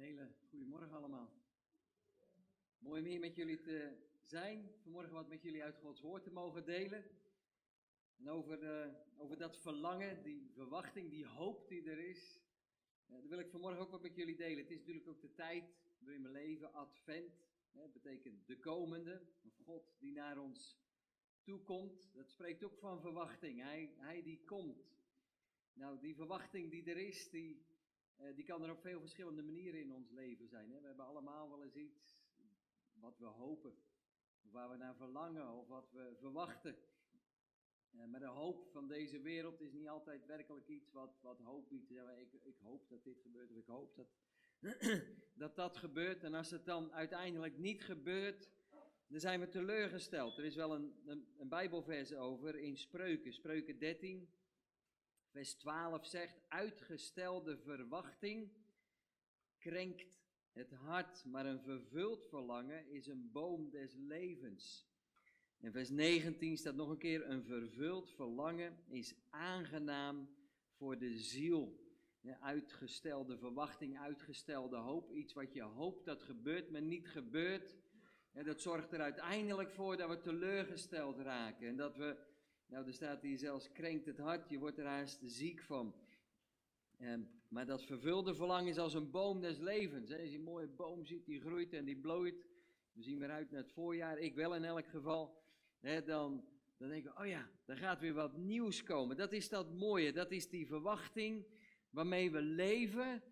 Hele goedemorgen allemaal. Mooi om hier met jullie te zijn. Vanmorgen wat met jullie uit Gods woord te mogen delen. En over dat verlangen, die verwachting, die hoop die er is. Dat wil ik vanmorgen ook wat met jullie delen. Het is natuurlijk ook de tijd in mijn leven, Advent. Dat betekent de komende, of God die naar ons toekomt. Dat spreekt ook van verwachting. Hij die komt. Nou, die verwachting die er is, die kan er op veel verschillende manieren in ons leven zijn. We hebben allemaal wel eens iets wat we hopen, of waar we naar verlangen, of wat we verwachten. Maar de hoop van deze wereld is niet altijd werkelijk iets wat hoop biedt. Ik hoop dat dit gebeurt, of ik hoop dat gebeurt. En als het dan uiteindelijk niet gebeurt, dan zijn we teleurgesteld. Er is wel een Bijbelvers over in Spreuken 13. Vers 12 zegt, uitgestelde verwachting krenkt het hart, maar een vervuld verlangen is een boom des levens. In vers 19 staat nog een keer, een vervuld verlangen is aangenaam voor de ziel. Uitgestelde verwachting, uitgestelde hoop, iets wat je hoopt dat gebeurt, maar niet gebeurt. Dat zorgt er uiteindelijk voor dat we teleurgesteld raken en dat we... Nou, er staat hier zelfs, krenkt het hart, je wordt er haast ziek van. Maar dat vervulde verlangen is als een boom des levens. Als je een mooie boom ziet, die groeit en die bloeit. We zien weer uit naar het voorjaar, ik wel in elk geval. Dan denk ik, oh ja, er gaat weer wat nieuws komen. Dat is dat mooie, dat is die verwachting waarmee we leven.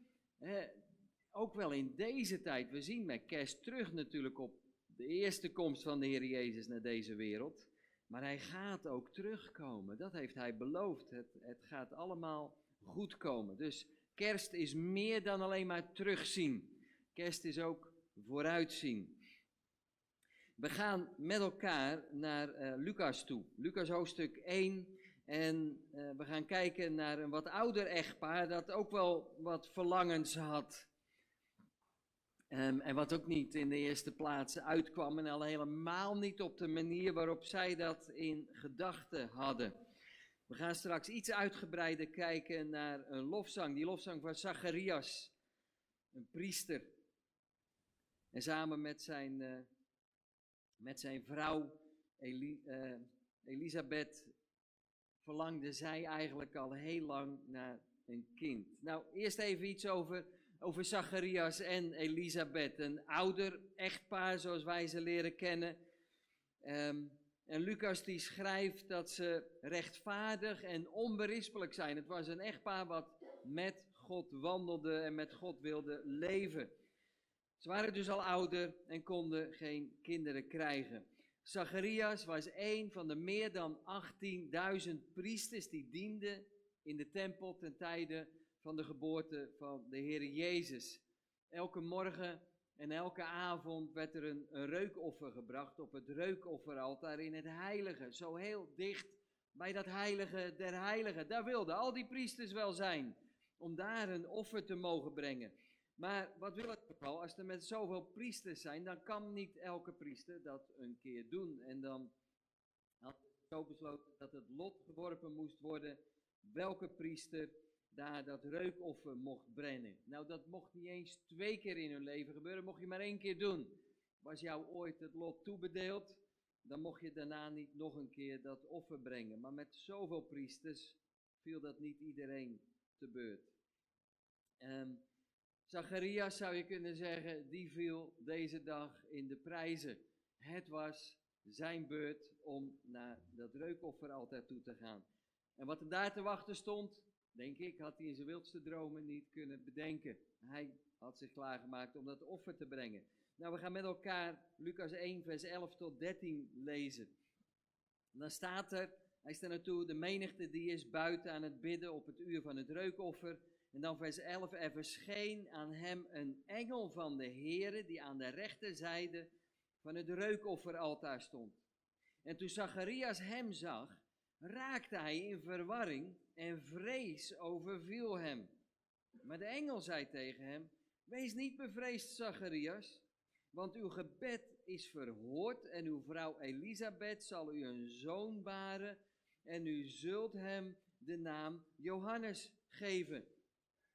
Ook wel in deze tijd, we zien met kerst terug natuurlijk op de eerste komst van de Heer Jezus naar deze wereld. Maar hij gaat ook terugkomen, dat heeft hij beloofd. Het gaat allemaal goed komen. Dus kerst is meer dan alleen maar terugzien. Kerst is ook vooruitzien. We gaan met elkaar naar Lucas toe. Lucas hoofdstuk 1. En we gaan kijken naar een wat ouder echtpaar dat ook wel wat verlangens had. En wat ook niet in de eerste plaats uitkwam en al helemaal niet op de manier waarop zij dat in gedachten hadden. We gaan straks iets uitgebreider kijken naar een lofzang, die lofzang van Zacharias, een priester. En samen met zijn vrouw Elisabeth verlangde zij eigenlijk al heel lang naar een kind. Nou, eerst even iets over Zacharias en Elisabeth, een ouder echtpaar zoals wij ze leren kennen. En Lucas die schrijft dat ze rechtvaardig en onberispelijk zijn. Het was een echtpaar wat met God wandelde en met God wilde leven. Ze waren dus al ouder en konden geen kinderen krijgen. Zacharias was een van de meer dan 18.000 priesters die dienden in de tempel ten tijde van de geboorte van de Heer Jezus. Elke morgen en elke avond werd er een reukoffer gebracht op het reukofferaltaar in het heilige. Zo heel dicht bij dat heilige der heiligen. Daar wilden al die priesters wel zijn, om daar een offer te mogen brengen. Maar wat wil het geval? Als er met zoveel priesters zijn, dan kan niet elke priester dat een keer doen. En dan had hij zo besloten dat het lot geworpen moest worden welke priester daar dat reukoffer mocht brengen. Nou, dat mocht niet eens 2 keer in hun leven gebeuren, mocht je maar 1 keer doen. Was jou ooit het lot toebedeeld, dan mocht je daarna niet nog een keer dat offer brengen. Maar met zoveel priesters viel dat niet iedereen te beurt. Zacharias, zou je kunnen zeggen, die viel deze dag in de prijzen. Het was zijn beurt om naar dat reukofferaltaar toe te gaan. En wat er daar te wachten stond, denk ik, had hij in zijn wildste dromen niet kunnen bedenken. Hij had zich klaargemaakt om dat offer te brengen. Nou, we gaan met elkaar Lucas 1, vers 11 tot 13 lezen. En dan staat er, hij staat naartoe, de menigte die is buiten aan het bidden op het uur van het reukoffer. En dan vers 11, er verscheen aan hem een engel van de Heere die aan de rechterzijde van het reukofferaltaar stond. En toen Zacharias hem zag, raakte hij in verwarring en vrees overviel hem. Maar de engel zei tegen hem, wees niet bevreesd, Zacharias, want uw gebed is verhoord en uw vrouw Elisabeth zal u een zoon baren en u zult hem de naam Johannes geven.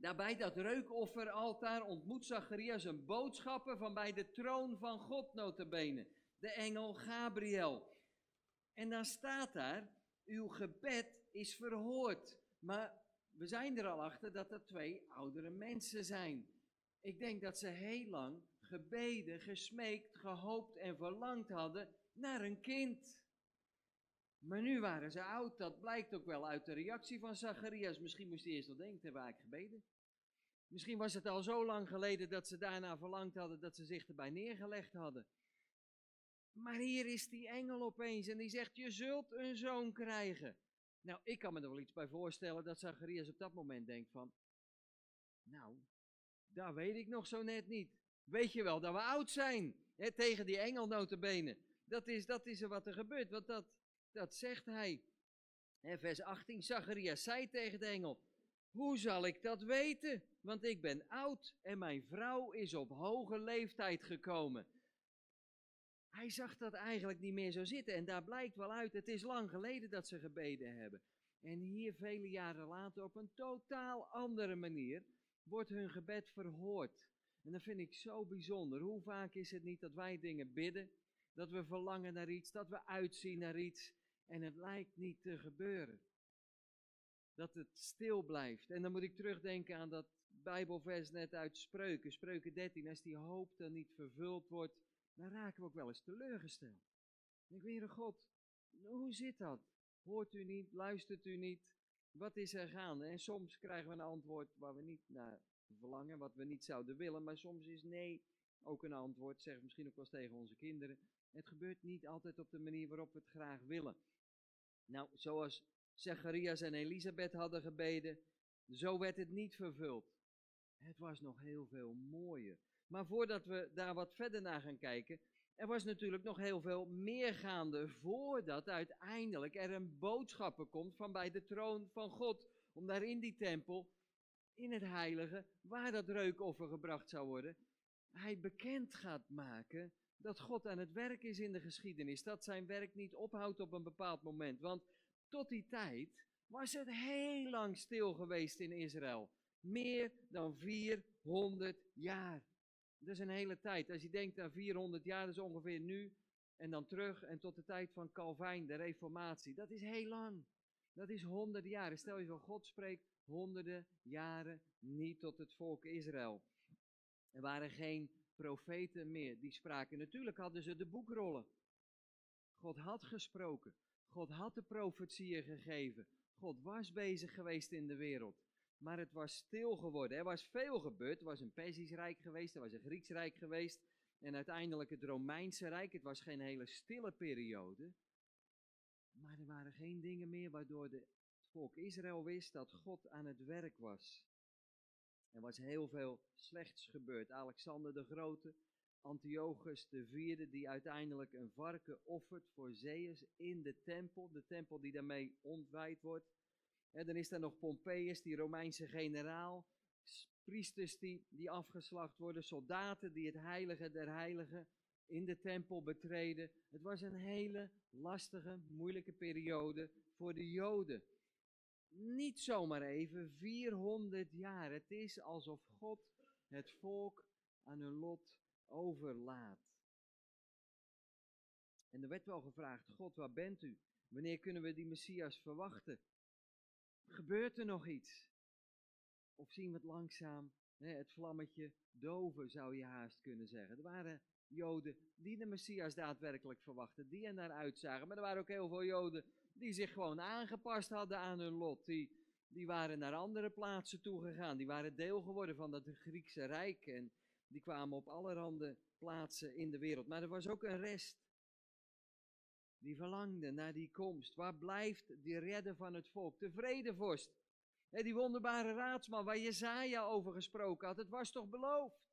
Daarbij dat reukofferaltaar ontmoet Zacharias een boodschapper van bij de troon van God nota bene, de engel Gabriel. En dan staat daar, uw gebed is verhoord. Maar we zijn er al achter dat er 2 oudere mensen zijn. Ik denk dat ze heel lang gebeden, gesmeekt, gehoopt en verlangd hadden naar een kind. Maar nu waren ze oud, dat blijkt ook wel uit de reactie van Zacharias. Misschien moest hij eerst wel denken, hebben we eigenlijk gebeden? Misschien was het al zo lang geleden dat ze daarna verlangd hadden dat ze zich erbij neergelegd hadden. Maar hier is die engel opeens en die zegt, je zult een zoon krijgen. Nou, ik kan me er wel iets bij voorstellen dat Zacharias op dat moment denkt van, nou, dat weet ik nog zo net niet. Weet je wel dat we oud zijn, hè, tegen die engel nota bene. Dat is er wat er gebeurt, want dat zegt hij. Hè, vers 18, Zacharias zei tegen de engel, hoe zal ik dat weten? Want ik ben oud en mijn vrouw is op hoge leeftijd gekomen. Hij zag dat eigenlijk niet meer zo zitten en daar blijkt wel uit, het is lang geleden dat ze gebeden hebben. En hier vele jaren later op een totaal andere manier wordt hun gebed verhoord. En dat vind ik zo bijzonder. Hoe vaak is het niet dat wij dingen bidden, dat we verlangen naar iets, dat we uitzien naar iets en het lijkt niet te gebeuren. Dat het stil blijft. En dan moet ik terugdenken aan dat Bijbelvers net uit Spreuken, Spreuken 13. Als die hoop dan niet vervuld wordt, dan raken we ook wel eens teleurgesteld. Dan denk ik, Heere God, hoe zit dat? Hoort u niet, luistert u niet? Wat is er gaande? En soms krijgen we een antwoord waar we niet naar verlangen, wat we niet zouden willen. Maar soms is nee ook een antwoord, zeg ik misschien ook wel eens tegen onze kinderen. Het gebeurt niet altijd op de manier waarop we het graag willen. Nou, zoals Zacharias en Elisabeth hadden gebeden, zo werd het niet vervuld. Het was nog heel veel mooier. Maar voordat we daar wat verder naar gaan kijken, er was natuurlijk nog heel veel meer gaande voordat uiteindelijk er een boodschapper komt van bij de troon van God, om daar in die tempel, in het heilige, waar dat reukoffer gebracht zou worden, hij bekend gaat maken dat God aan het werk is in de geschiedenis, dat zijn werk niet ophoudt op een bepaald moment, want tot die tijd was het heel lang stil geweest in Israël. Meer dan 400 jaar. Dat is een hele tijd. Als je denkt aan 400 jaar, dat is ongeveer nu en dan terug en tot de tijd van Calvijn, de Reformatie. Dat is heel lang. Dat is honderden jaren. Stel je voor, God spreekt honderden jaren niet tot het volk Israël. Er waren geen profeten meer die spraken. Natuurlijk hadden ze de boekrollen. God had gesproken. God had de profetieën gegeven. God was bezig geweest in de wereld. Maar het was stil geworden. Er was veel gebeurd. Er was een Perzisch Rijk geweest. Er was een Grieks Rijk geweest. En uiteindelijk het Romeinse Rijk. Het was geen hele stille periode. Maar er waren geen dingen meer waardoor het volk Israël wist dat God aan het werk was. Er was heel veel slechts gebeurd. Alexander de Grote, Antiochus de Vierde, die uiteindelijk een varken offert voor Zeus in de tempel die daarmee ontwijd wordt. En dan is er nog Pompeius, die Romeinse generaal, priesters die afgeslacht worden, soldaten die het heilige der heiligen in de tempel betreden. Het was een hele lastige, moeilijke periode voor de Joden. Niet zomaar even, 400 jaar. Het is alsof God het volk aan hun lot overlaat. En er werd wel gevraagd, God, waar bent u? Wanneer kunnen we die Messias verwachten? Gebeurt er nog iets? Of zien we het langzaam, het vlammetje doven, zou je haast kunnen zeggen. Er waren Joden die de Messias daadwerkelijk verwachten, die er naar uitzagen. Maar er waren ook heel veel Joden die zich gewoon aangepast hadden aan hun lot. Die waren naar andere plaatsen toegegaan. Die waren deel geworden van dat Griekse Rijk. En die kwamen op allerhande plaatsen in de wereld. Maar er was ook een rest die verlangde naar die komst. Waar blijft die redder van het volk? De vredevorst. Die wonderbare raadsman waar Jesaja over gesproken had. Het was toch beloofd?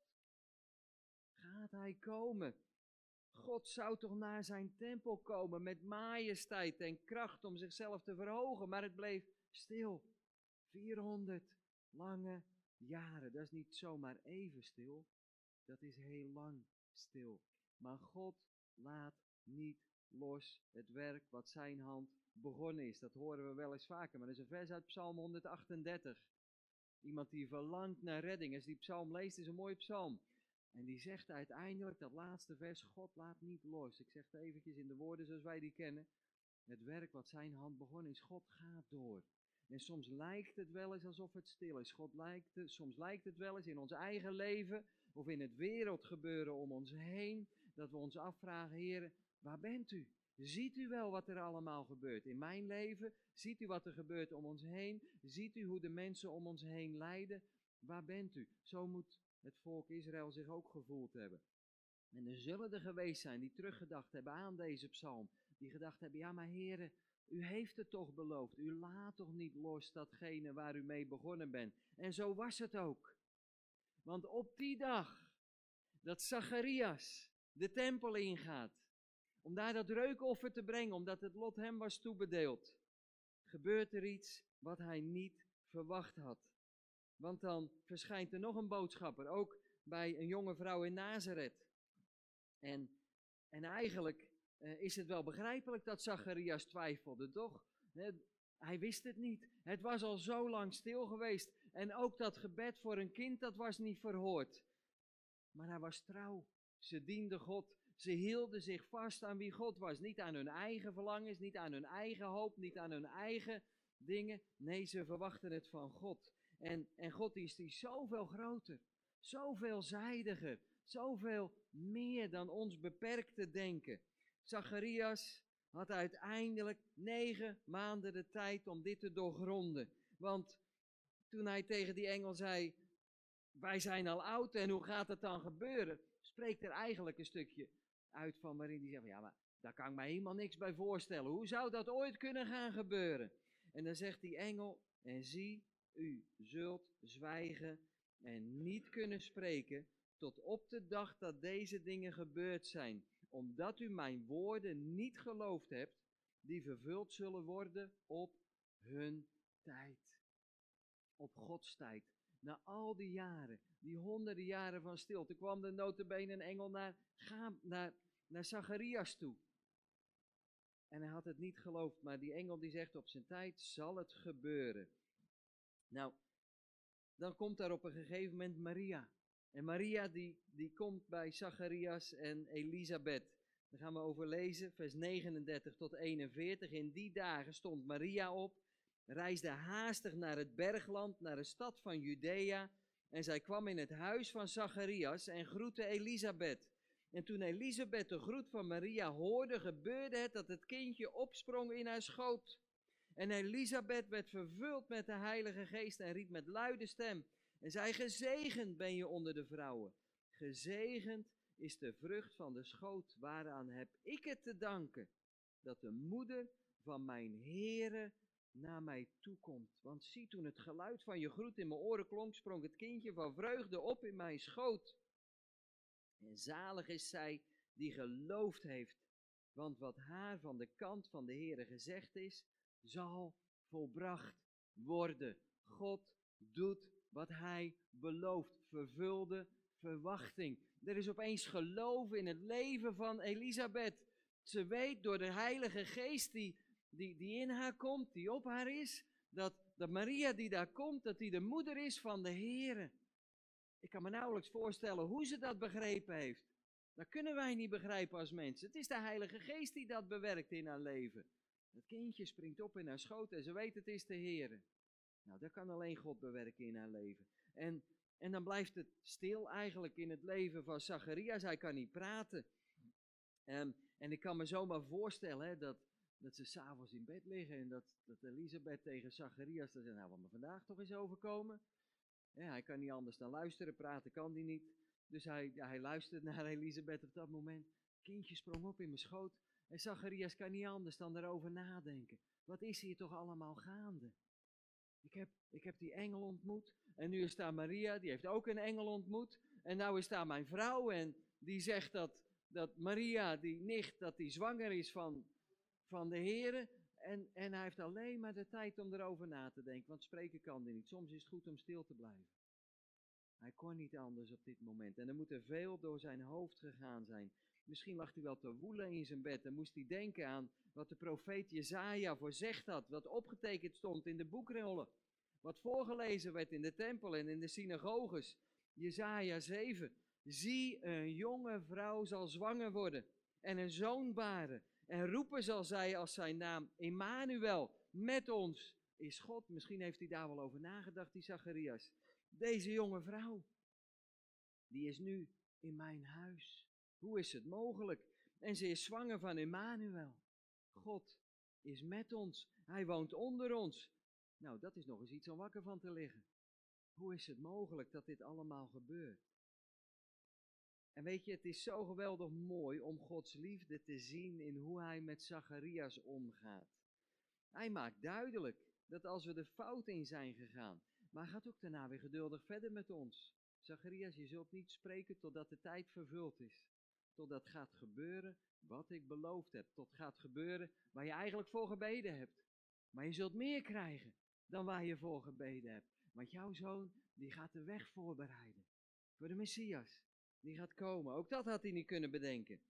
Gaat hij komen? God zou toch naar zijn tempel komen met majesteit en kracht om zichzelf te verhogen. Maar het bleef stil. 400 lange jaren. Dat is niet zomaar even stil. Dat is heel lang stil. Maar God laat niet los het werk wat zijn hand begonnen is. Dat horen we wel eens vaker, maar dat is een vers uit Psalm 138. Iemand die verlangt naar redding. Als die psalm leest, is een mooie psalm. En die zegt uiteindelijk, dat laatste vers, God laat niet los. Ik zeg het eventjes in de woorden zoals wij die kennen. Het werk wat zijn hand begonnen is, God gaat door. En soms lijkt het wel eens alsof het stil is. Soms lijkt het wel eens in ons eigen leven of in het wereldgebeuren om ons heen, dat we ons afvragen, Heere, waar bent u? Ziet u wel wat er allemaal gebeurt in mijn leven? Ziet u wat er gebeurt om ons heen? Ziet u hoe de mensen om ons heen lijden? Waar bent u? Zo moet het volk Israël zich ook gevoeld hebben. En er zullen er geweest zijn die teruggedacht hebben aan deze psalm. Die gedacht hebben, ja maar Heere, u heeft het toch beloofd. U laat toch niet los datgene waar u mee begonnen bent. En zo was het ook. Want op die dag dat Zacharias de tempel ingaat, om daar dat reukoffer te brengen, omdat het lot hem was toebedeeld, gebeurt er iets wat hij niet verwacht had. Want dan verschijnt er nog een boodschapper, ook bij een jonge vrouw in Nazareth. En eigenlijk is het wel begrijpelijk dat Zacharias twijfelde, toch? Hij wist het niet. Het was al zo lang stil geweest. En ook dat gebed voor een kind, dat was niet verhoord. Maar hij was trouw. Ze dienden God. Ze hielden zich vast aan wie God was. Niet aan hun eigen verlangens, niet aan hun eigen hoop, niet aan hun eigen dingen. Nee, ze verwachten het van God. En God is die zoveel groter, zoveel zijdiger, zoveel meer dan ons beperkte denken. Zacharias had uiteindelijk 9 maanden de tijd om dit te doorgronden. Want toen hij tegen die engel zei, wij zijn al oud en hoe gaat het dan gebeuren? Spreekt er eigenlijk een stukje uit van waarin hij zegt, ja maar daar kan ik me helemaal niks bij voorstellen. Hoe zou dat ooit kunnen gaan gebeuren? En dan zegt die engel, en zie, u zult zwijgen en niet kunnen spreken tot op de dag dat deze dingen gebeurd zijn, omdat u mijn woorden niet geloofd hebt, die vervuld zullen worden op hun tijd. Op Gods tijd. Na al die jaren, die honderden jaren van stilte, kwam er nota bene een engel naar Zacharias toe. En hij had het niet geloofd, maar die engel die zegt, op zijn tijd zal het gebeuren. Nou, dan komt daar op een gegeven moment Maria. En Maria die komt bij Zacharias en Elisabeth. Daar gaan we over lezen, vers 39 tot 41. In die dagen stond Maria op, reisde haastig naar het bergland, naar de stad van Judea. En zij kwam in het huis van Zacharias en groette Elisabeth. En toen Elisabeth de groet van Maria hoorde, gebeurde het dat het kindje opsprong in haar schoot. En Elisabeth werd vervuld met de Heilige Geest en riep met luide stem en zei, gezegend ben je onder de vrouwen. Gezegend is de vrucht van de schoot, waaraan heb ik het te danken, dat de moeder van mijn Heere naar mij toekomt. Want zie, toen het geluid van je groet in mijn oren klonk, sprong het kindje van vreugde op in mijn schoot. En zalig is zij die geloofd heeft, want wat haar van de kant van de Heere gezegd is, zal volbracht worden. God doet wat hij belooft. Vervulde verwachting. Er is opeens geloof in het leven van Elisabeth. Ze weet door de Heilige Geest die in haar komt, die op haar is, dat Maria die daar komt, dat die de moeder is van de Heere. Ik kan me nauwelijks voorstellen hoe ze dat begrepen heeft. Dat kunnen wij niet begrijpen als mensen. Het is de Heilige Geest die dat bewerkt in haar leven. Het kindje springt op in haar schoot en ze weet het is de Heere. Nou, dat kan alleen God bewerken in haar leven. En dan blijft het stil eigenlijk in het leven van Zacharias. Hij kan niet praten. En ik kan me zomaar voorstellen dat ze s'avonds in bed liggen en dat Elisabeth tegen Zacharias zegt, nou, wat me vandaag toch is overkomen. Ja, hij kan niet anders dan luisteren, praten kan hij niet. Dus hij luistert naar Elisabeth op dat moment. Het kindje sprong op in mijn schoot. En Zacharias kan niet anders dan erover nadenken. Wat is hier toch allemaal gaande? Ik heb die engel ontmoet. En nu is daar Maria, die heeft ook een engel ontmoet. En nou is daar mijn vrouw en die zegt dat Maria, die nicht, dat die zwanger is van de Heere. En hij heeft alleen maar de tijd om erover na te denken, want spreken kan hij niet. Soms is het goed om stil te blijven. Hij kon niet anders op dit moment. En er moet er veel door zijn hoofd gegaan zijn. Misschien lag hij wel te woelen in zijn bed en moest hij denken aan wat de profeet Jesaja voorzegd had, wat opgetekend stond in de boekrollen. wat voorgelezen werd in de tempel en in de synagoges. Jesaja 7. Zie, een jonge vrouw zal zwanger worden en een zoon baren. En roepen zal zij als zijn naam Immanuel, met ons is God. Misschien heeft hij daar wel over nagedacht, die Zacharias. Deze jonge vrouw, die is nu in mijn huis. Hoe is het mogelijk? En ze is zwanger van Immanuel. God is met ons. Hij woont onder ons. Nou, dat is nog eens iets om wakker van te liggen. Hoe is het mogelijk dat dit allemaal gebeurt? En weet je, het is zo geweldig mooi om Gods liefde te zien in hoe hij met Zacharias omgaat. Hij maakt duidelijk dat als we de fout in zijn gegaan, maar hij gaat ook daarna weer geduldig verder met ons. Zacharias, je zult niet spreken totdat de tijd vervuld is. Totdat gaat gebeuren wat ik beloofd heb. Tot gaat gebeuren waar je eigenlijk voor gebeden hebt. Maar je zult meer krijgen dan waar je voor gebeden hebt. Want jouw zoon, die gaat de weg voorbereiden. Voor de Messias, die gaat komen. Ook dat had hij niet kunnen bedenken.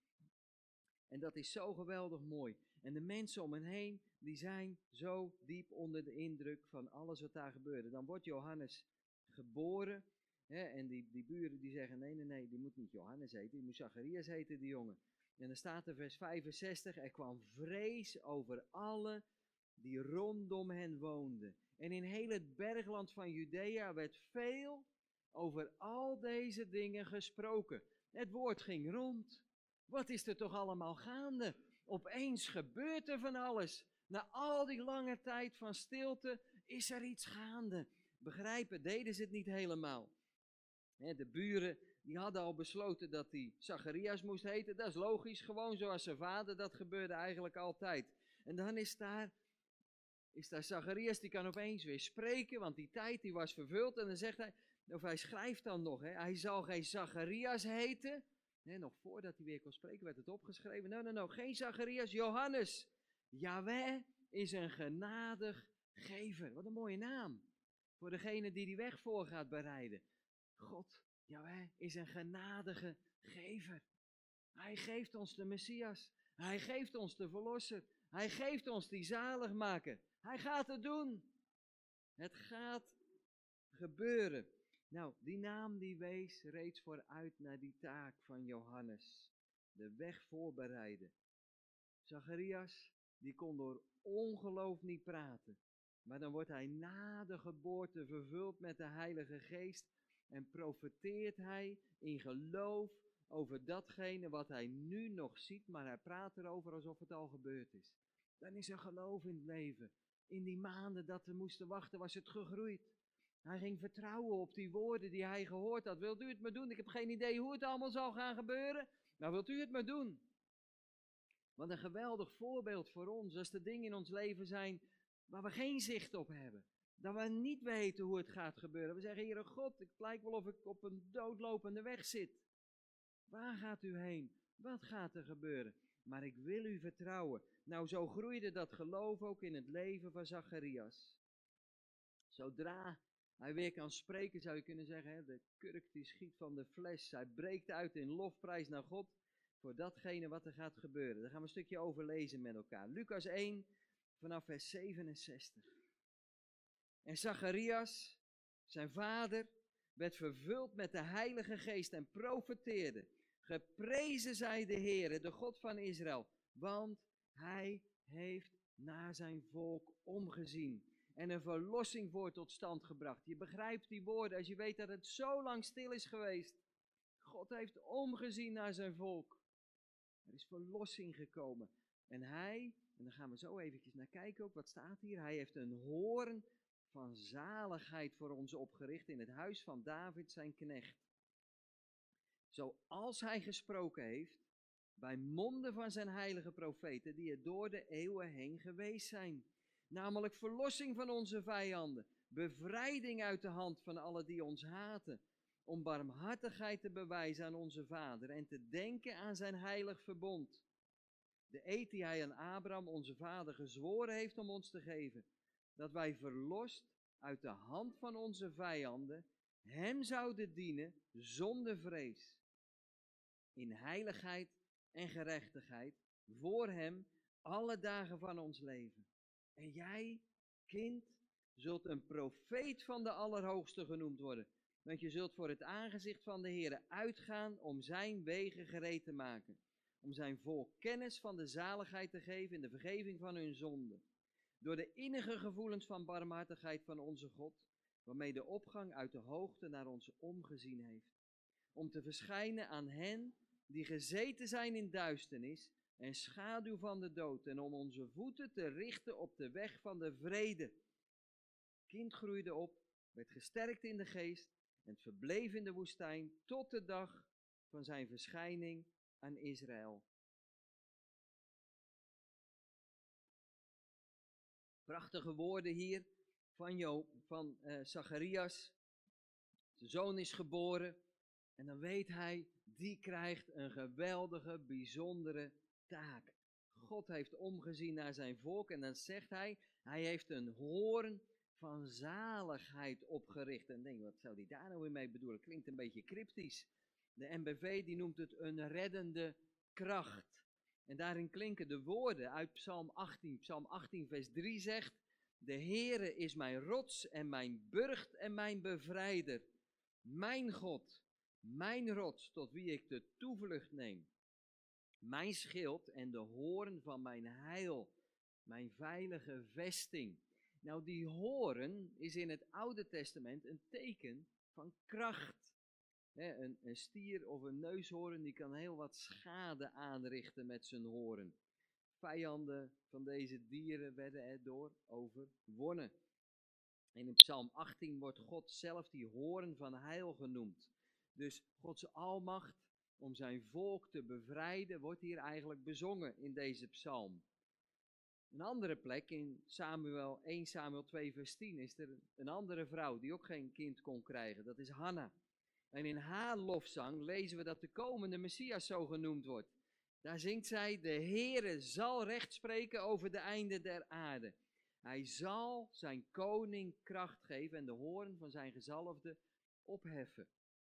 En dat is zo geweldig mooi. En de mensen om hen heen, die zijn zo diep onder de indruk van alles wat daar gebeurde. Dan wordt Johannes geboren. Hè, en die buren die zeggen, nee, die moet niet Johannes heten, die moet Zacharias heten, die jongen. En dan staat er vers 65, er kwam vrees over alle die rondom hen woonden. En in heel het bergland van Judea werd veel over al deze dingen gesproken. Het woord ging rond. Wat is er toch allemaal gaande? Opeens gebeurt er van alles. Na al die lange tijd van stilte is er iets gaande. Begrijpen, deden ze het niet helemaal. De buren die hadden al besloten dat hij Zacharias moest heten. Dat is logisch, gewoon zoals zijn vader. Dat gebeurde eigenlijk altijd. En dan is daar Zacharias, die kan opeens weer spreken, want die tijd die was vervuld. En dan zegt hij, of hij schrijft dan nog, hij zal geen Zacharias heten. Nog voordat hij weer kon spreken werd het opgeschreven. No, geen Zacharias, Johannes. Jahweh is een genadig gever. Wat een mooie naam. Voor degene die weg voor gaat bereiden. God, Jahweh, is een genadige gever. Hij geeft ons de Messias. Hij geeft ons de Verlosser. Hij geeft ons die zaligmaker. Hij gaat het doen. Het gaat gebeuren. Nou, die naam die wees reeds vooruit naar die taak van Johannes. De weg voorbereiden. Zacharias, die kon door ongeloof niet praten. Maar dan wordt hij na de geboorte vervuld met de Heilige Geest. En profeteert hij in geloof over datgene wat hij nu nog ziet. Maar hij praat erover alsof het al gebeurd is. Dan is er geloof in het leven. In die maanden dat we moesten wachten was het gegroeid. Hij ging vertrouwen op die woorden die hij gehoord had. Wilt u het maar doen? Ik heb geen idee hoe het allemaal zal gaan gebeuren. Maar wilt u het maar doen? Wat een geweldig voorbeeld voor ons. Als er dingen in ons leven zijn waar we geen zicht op hebben. Dat we niet weten hoe het gaat gebeuren. We zeggen, Heere God, het lijkt wel of ik op een doodlopende weg zit. Waar gaat u heen? Wat gaat er gebeuren? Maar ik wil u vertrouwen. Nou, zo groeide dat geloof ook in het leven van Zacharias. Zodra hij weer kan spreken, zou je kunnen zeggen, de kurk die schiet van de fles. Hij breekt uit in lofprijs naar God voor datgene wat er gaat gebeuren. Daar gaan we een stukje over lezen met elkaar. Lucas 1, vanaf vers 67. En Zacharias, zijn vader, werd vervuld met de Heilige Geest en profeteerde. Geprezen zij de Heere, de God van Israël, want hij heeft naar zijn volk omgezien en een verlossing voor tot stand gebracht. Je begrijpt die woorden als je weet dat het zo lang stil is geweest. God heeft omgezien naar zijn volk. Er is verlossing gekomen. En hij, en daar gaan we zo eventjes naar kijken ook, wat staat hier? Hij heeft een hoorn van zaligheid voor ons opgericht in het huis van David zijn knecht. Zoals hij gesproken heeft bij monden van zijn heilige profeten die er door de eeuwen heen geweest zijn. Namelijk verlossing van onze vijanden, bevrijding uit de hand van alle die ons haten, om barmhartigheid te bewijzen aan onze vader en te denken aan zijn heilig verbond. De eed die hij aan Abraham, onze vader, gezworen heeft om ons te geven, dat wij verlost uit de hand van onze vijanden hem zouden dienen zonder vrees, in heiligheid en gerechtigheid, voor hem alle dagen van ons leven. En jij, kind, zult een profeet van de Allerhoogste genoemd worden. Want je zult voor het aangezicht van de Heere uitgaan om zijn wegen gereed te maken. Om zijn volk kennis van de zaligheid te geven in de vergeving van hun zonden. Door de innige gevoelens van barmhartigheid van onze God, waarmee de opgang uit de hoogte naar ons omgezien heeft. Om te verschijnen aan hen die gezeten zijn in duisternis en schaduw van de dood. En om onze voeten te richten op de weg van de vrede. Het kind groeide op, werd gesterkt in de geest en het verbleef in de woestijn tot de dag van zijn verschijning aan Israël. Prachtige woorden hier van Zacharias. Zijn zoon is geboren en dan weet hij, die krijgt een geweldige, bijzondere taak. God heeft omgezien naar zijn volk en dan zegt hij heeft een hoorn van zaligheid opgericht. En denk, wat zou hij daar nou weer mee bedoelen? Klinkt een beetje cryptisch. De NBV die noemt het een reddende kracht. En daarin klinken de woorden uit Psalm 18. Psalm 18 vers 3 zegt, de Heere is mijn rots en mijn burcht en mijn bevrijder. Mijn God, mijn rots, tot wie ik de toevlucht neem. Mijn schild en de hoorn van mijn heil, mijn veilige vesting. Nou, die hoorn is in het Oude Testament een teken van kracht. Een stier of een neushoorn die kan heel wat schade aanrichten met zijn hoorn. Vijanden van deze dieren werden erdoor overwonnen. En in Psalm 18 wordt God zelf die hoorn van heil genoemd. Dus Gods almacht om zijn volk te bevrijden wordt hier eigenlijk bezongen in deze psalm. Een andere plek in 1 Samuel 2 vers 10 is er een andere vrouw die ook geen kind kon krijgen. Dat is Hanna. En in haar lofzang lezen we dat de komende Messias zo genoemd wordt. Daar zingt zij, de Heere zal recht spreken over de einden der aarde. Hij zal zijn koning kracht geven en de hoorn van zijn gezalfde opheffen.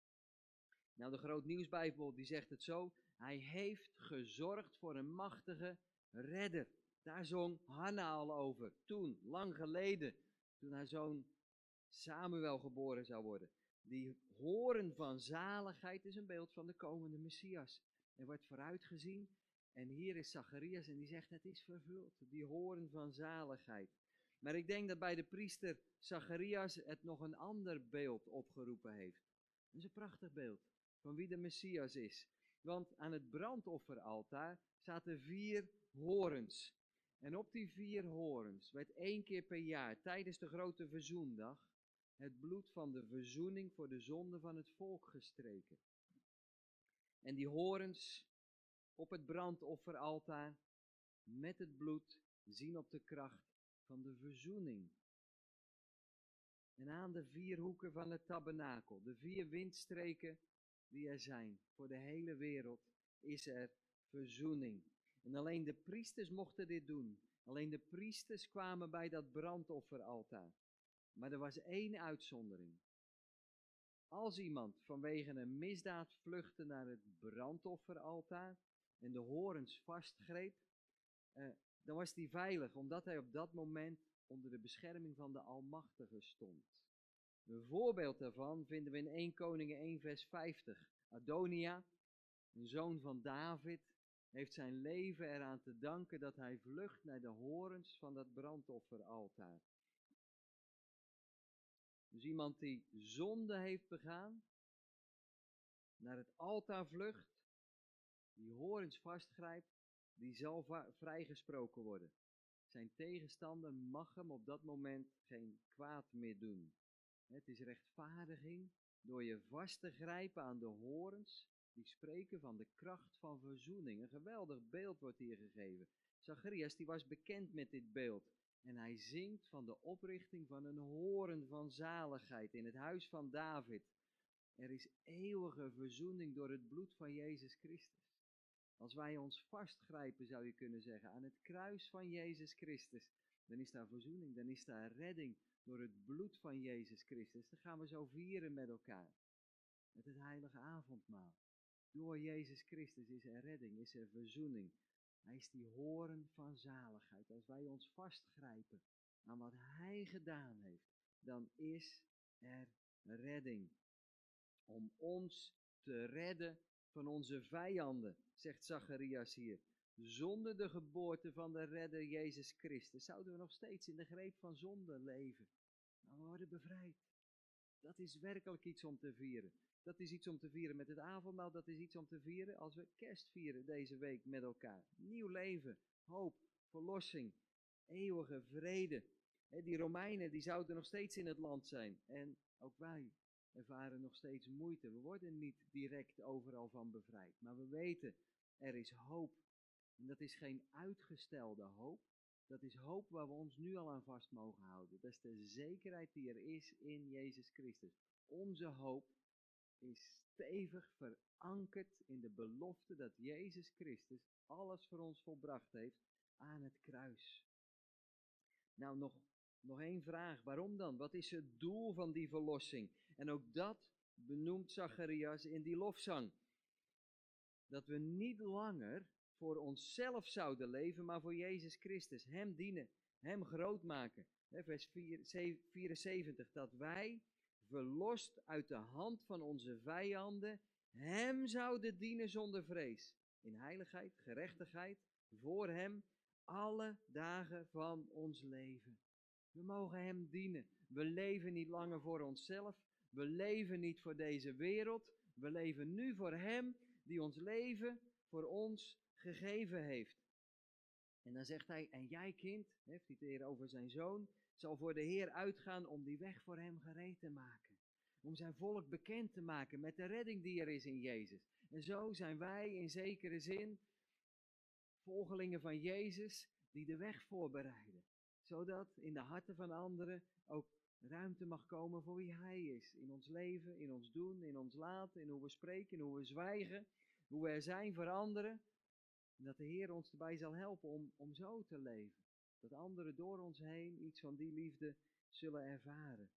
Nou, de Groot Nieuwsbijbel die zegt het zo, hij heeft gezorgd voor een machtige redder. Daar zong Hanna al over, toen, lang geleden, toen haar zoon Samuel geboren zou worden. Die hoorn van zaligheid is een beeld van de komende Messias. Er wordt vooruitgezien en hier is Zacharias en die zegt het is vervuld. Die hoorn van zaligheid. Maar ik denk dat bij de priester Zacharias het nog een ander beeld opgeroepen heeft. Dat is een prachtig beeld van wie de Messias is. Want aan het brandofferaltaar zaten 4 horens. En op die 4 horens werd 1 keer per jaar tijdens de grote verzoendag het bloed van de verzoening voor de zonde van het volk gestreken. En die horens op het brandofferaltaar met het bloed zien op de kracht van de verzoening. En aan de 4 hoeken van het tabernakel, de 4 windstreken die er zijn voor de hele wereld, is er verzoening. En alleen de priesters mochten dit doen. Alleen de priesters kwamen bij dat brandofferaltaar. Maar er was 1 uitzondering. Als iemand vanwege een misdaad vluchtte naar het brandofferaltaar en de horens vastgreep, dan was hij veilig, omdat hij op dat moment onder de bescherming van de Almachtige stond. Een voorbeeld daarvan vinden we in 1 Koningen 1 vers 50. Adonia, een zoon van David, heeft zijn leven eraan te danken dat hij vlucht naar de horens van dat brandofferaltaar. Dus iemand die zonde heeft begaan, naar het altaar vlucht, die horens vastgrijpt, die zal vrijgesproken worden. Zijn tegenstander mag hem op dat moment geen kwaad meer doen. Het is rechtvaardiging door je vast te grijpen aan de horens, die spreken van de kracht van verzoening. Een geweldig beeld wordt hier gegeven. Zacharias die was bekend met dit beeld. En hij zingt van de oprichting van een hoorn van zaligheid in het huis van David. Er is eeuwige verzoening door het bloed van Jezus Christus. Als wij ons vastgrijpen, zou je kunnen zeggen, aan het kruis van Jezus Christus, dan is daar verzoening, dan is daar redding door het bloed van Jezus Christus. Dan gaan we zo vieren met elkaar, met het heilige avondmaal. Door Jezus Christus is er redding, is er verzoening. Hij is die hoorn van zaligheid. Als wij ons vastgrijpen aan wat Hij gedaan heeft, dan is er redding. Om ons te redden van onze vijanden, zegt Zacharias hier. Zonder de geboorte van de redder Jezus Christus zouden we nog steeds in de greep van zonde leven. Maar we worden bevrijd. Dat is werkelijk iets om te vieren. Dat is iets om te vieren met het avondmaal. Dat is iets om te vieren als we kerst vieren deze week met elkaar. Nieuw leven, hoop, verlossing, eeuwige vrede. Die Romeinen die zouden nog steeds in het land zijn. En ook wij ervaren nog steeds moeite. We worden niet direct overal van bevrijd. Maar we weten, er is hoop. En dat is geen uitgestelde hoop. Dat is hoop waar we ons nu al aan vast mogen houden. Dat is de zekerheid die er is in Jezus Christus. Onze hoop is stevig verankerd in de belofte dat Jezus Christus alles voor ons volbracht heeft aan het kruis. Nou, nog één vraag. Waarom dan? Wat is het doel van die verlossing? En ook dat benoemt Zacharias in die lofzang. Dat we niet langer voor onszelf zouden leven, maar voor Jezus Christus. Hem dienen, Hem groot maken. Vers 74, dat wij, verlost uit de hand van onze vijanden, Hem zouden dienen zonder vrees. In heiligheid, gerechtigheid, voor Hem, alle dagen van ons leven. We mogen Hem dienen. We leven niet langer voor onszelf. We leven niet voor deze wereld. We leven nu voor Hem die ons leven voor ons gegeven heeft. En dan zegt hij, en jij kind, heeft hij het hier over zijn zoon, zal voor de Heer uitgaan om die weg voor hem gereed te maken. Om zijn volk bekend te maken met de redding die er is in Jezus. En zo zijn wij in zekere zin volgelingen van Jezus die de weg voorbereiden. Zodat in de harten van anderen ook ruimte mag komen voor wie Hij is. In ons leven, in ons doen, in ons laten, in hoe we spreken, in hoe we zwijgen. Hoe we er zijn voor anderen. En dat de Heer ons erbij zal helpen om zo te leven. Dat anderen door ons heen iets van die liefde zullen ervaren.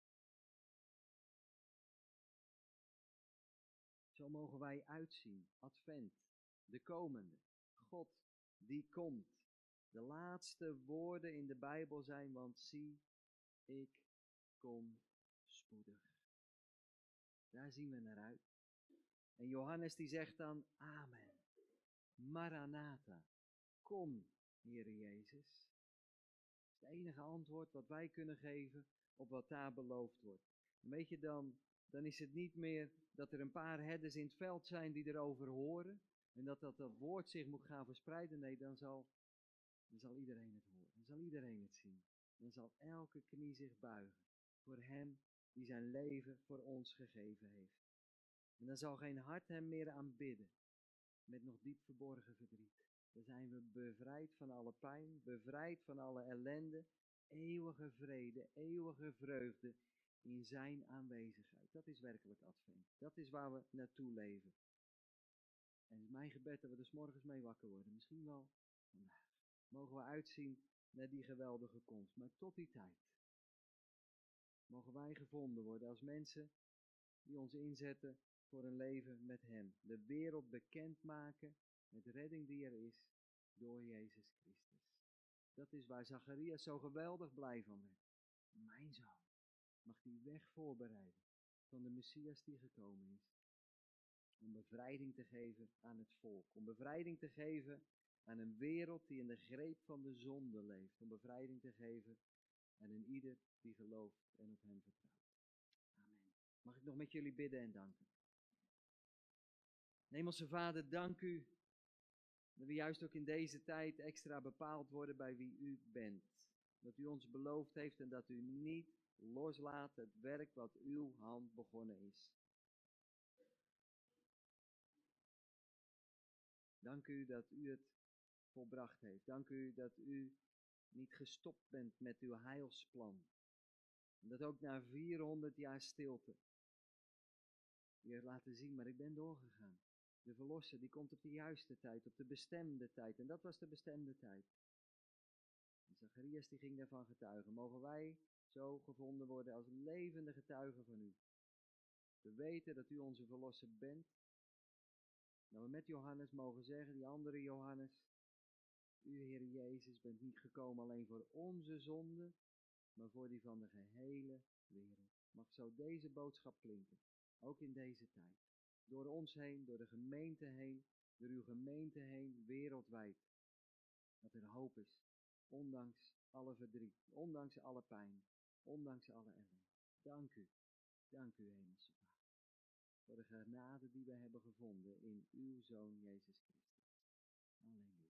Zo mogen wij uitzien. Advent. De komende. God die komt. De laatste woorden in de Bijbel zijn, want zie, ik kom spoedig. Daar zien we naar uit. En Johannes die zegt dan, amen. Maranatha, kom, Heere Jezus. Dat is het enige antwoord wat wij kunnen geven op wat daar beloofd wordt. En weet je, dan is het niet meer dat er een paar herders in het veld zijn die erover horen. En dat woord zich moet gaan verspreiden. Nee, dan zal iedereen het horen. Dan zal iedereen het zien. Dan zal elke knie zich buigen voor Hem die zijn leven voor ons gegeven heeft. En dan zal geen hart Hem meer aanbidden. Met nog diep verborgen verdriet. Dan zijn we bevrijd van alle pijn, bevrijd van alle ellende, eeuwige vrede, eeuwige vreugde in zijn aanwezigheid. Dat is werkelijk Advent. Dat is waar we naartoe leven. En het is mijn gebed dat we er 's morgens mee wakker worden. Misschien wel vandaag. Mogen we uitzien naar die geweldige komst. Maar tot die tijd mogen wij gevonden worden als mensen die ons inzetten voor een leven met Hem. De wereld bekendmaken met redding die er is door Jezus Christus. Dat is waar Zacharias zo geweldig blij van werd. Mijn zoon mag die weg voorbereiden van de Messias die gekomen is. Om bevrijding te geven aan het volk. Om bevrijding te geven aan een wereld die in de greep van de zonde leeft. Om bevrijding te geven aan een ieder die gelooft en op Hem vertrouwt. Amen. Mag ik nog met jullie bidden en danken. Hemelse Vader, dank u dat we juist ook in deze tijd extra bepaald worden bij wie u bent. Dat u ons beloofd heeft en dat u niet loslaat het werk wat uw hand begonnen is. Dank u dat u het volbracht heeft. Dank u dat u niet gestopt bent met uw heilsplan. En dat ook na 400 jaar stilte u heeft laten zien, maar ik ben doorgegaan. De verlosser die komt op de juiste tijd, op de bestemde tijd. En dat was de bestemde tijd. En Zacharias die ging daarvan getuigen. Mogen wij zo gevonden worden als levende getuigen van u. We weten dat u onze verlosser bent. Dat we met Johannes mogen zeggen, die andere Johannes. U, Heer Jezus, bent niet gekomen alleen voor onze zonde, maar voor die van de gehele wereld. Mag zo deze boodschap klinken, ook in deze tijd. Door ons heen, door de gemeente heen, door uw gemeente heen, wereldwijd. Dat er hoop is, ondanks alle verdriet, ondanks alle pijn, ondanks alle ellende. Dank u, Hemelse Vader, voor de genade die we hebben gevonden in uw Zoon Jezus Christus. Halleluja.